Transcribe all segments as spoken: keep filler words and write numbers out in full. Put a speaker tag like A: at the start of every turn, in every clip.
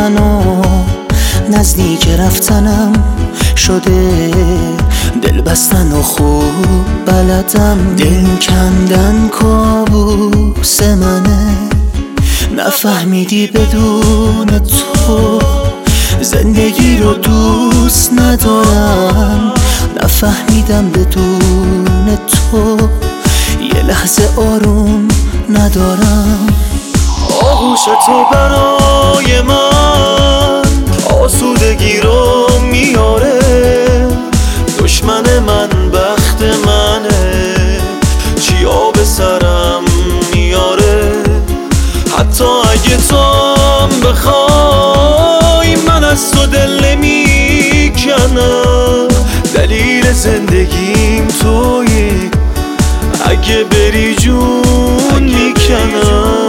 A: منو نزدیک رفتنم شده، دل بستن و خوب بلدم، دل کندن کابوس منه. نفهمیدی بدون تو زندگی رو دوست ندارم، نفهمیدم بدون تو یه لحظه آروم ندارم. آغوش تو برای من آسودگی رو میاره، دشمن من بخت منه، چیا به سرم میاره. حتی اگه تو هم بخوای من از تو دل نمیکنم، دلیل زندگیم تویی، اگه بری جون میکنم.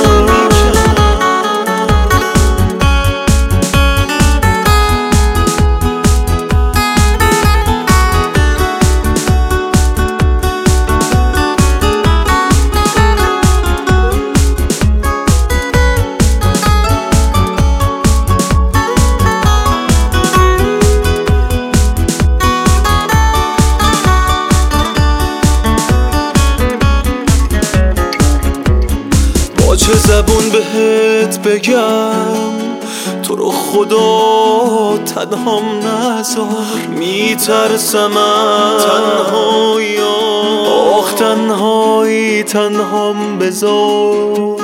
A: چه زبون بهت بگم تو رو خدا تنهام نذار، میترسم از تنهایی، آخ تنهایی تنهام بذار.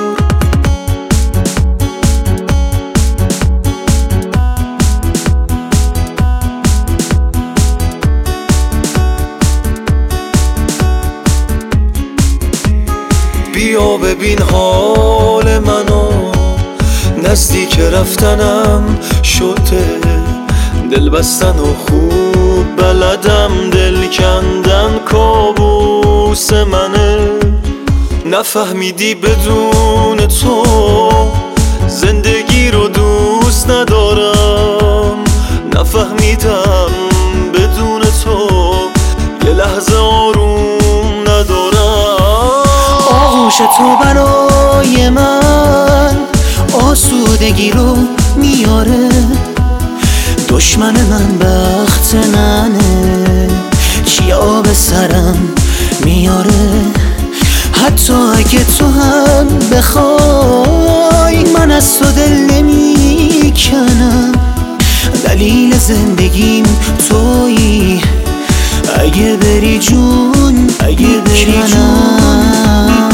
A: بیا ببین حال منو، نزدیک رفتنم شده، دل بستن و خوب بلدم، دل کندن کابوس منه. نفهمیدی بدون تو زندگی رو دوست ندارم، نفهمیدم بدون تو یه لحظه آروم ندارم. آغوش تو برای من آسودگی رو میاره، دشمن من بخت منه، چیا به سرم میاره. حتی اگه تو هم بخوای من از تو دل نمیکنم، دلیل زندگیم تویی، اگه بری جون اگه بری جون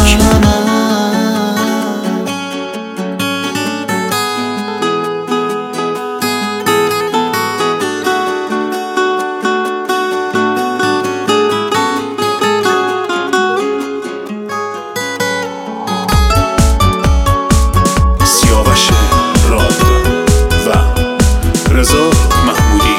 B: سیاوش راد و رضا محمودی.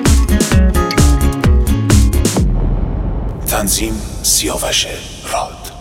B: تنظیم سیاوش راد.